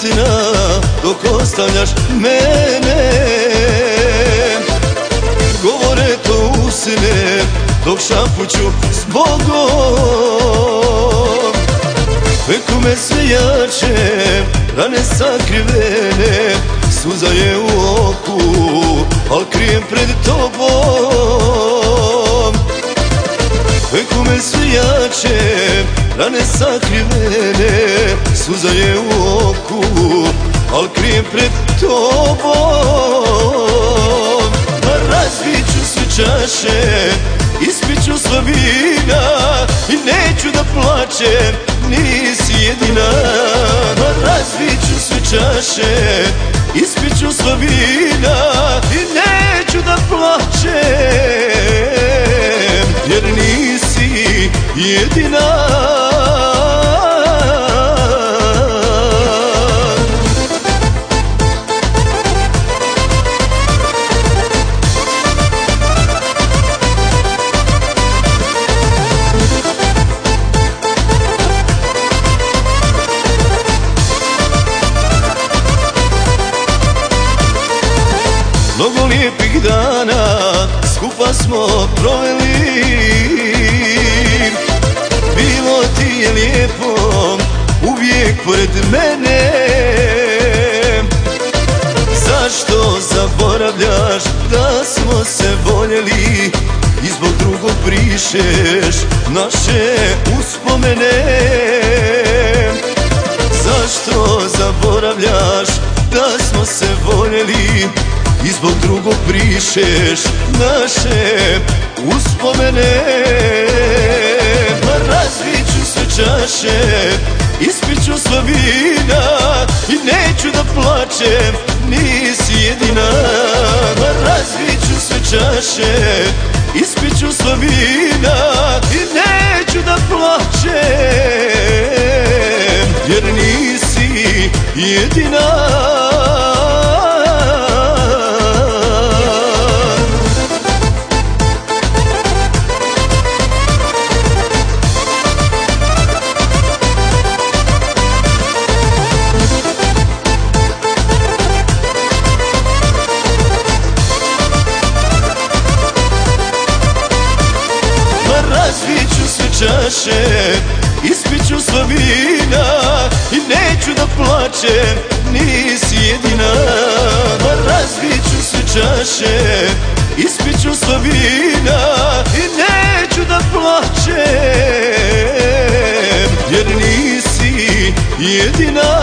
istina dok ostavljaš mene. Govore to usne dok šapuću s Bogom. Veku me sve jače, rane sakrivene, suza je u oku, al krijem pred tobom. Veku me sve jače, rane sakrivene, suza je u oku, al krijem pred tobom. Razbit ću sve čaše, ispit ću sva vina i neću da plačem, nisi jedina. Razbit ću sve čaše, ispit ću sva vina i neću da plačem, jer nisi jedina. Mnogo lijepih dana skupa smo proveli, bilo ti je lijepo uvijek pored mene. Zašto zaboravljaš da smo se voljeli i zbog drugog brišeš naše uspomene? Zašto zaboravljaš da smo se voljeli i zbog drugog brišeš naše uspomene? Razbit ću sve čaše, ispit ću sva vina i neću da plačem, nisi jedina. Razbit ću sve čaše, ispit ću sva vina i neću da plačem, jer nisi jedina. Razbit ću sve čaše, ispit ću sva vina i neću da plačem, nisi jedina. Razbit ću sve čaše, ispit ću sva vina i neću da plačem, jer nisi jedina.